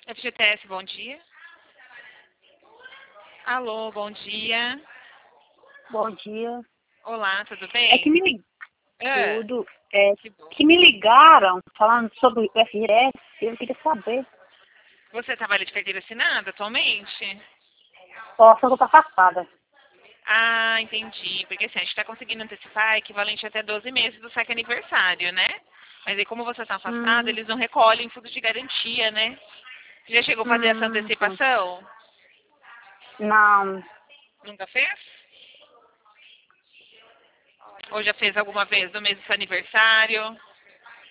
FGTS, bom dia. Alô, bom dia. Bom dia. Olá, tudo É que bem? me lig- Ah, tudo, é que bom. que me ligaram falando sobre o FGTS, eu queria saber. Você trabalha de carteira assinada atualmente? Posso eu tô afastada. Ah, entendi. Porque assim, a gente está conseguindo antecipar equivalente até 12 meses do saque aniversário, né? Mas aí como você está afastado, Hum, eles não recolhem fundo de garantia, né? Você já chegou a fazer essa sim. antecipação? Não, Nunca fez? Ou já fez alguma vez no mês do seu aniversário?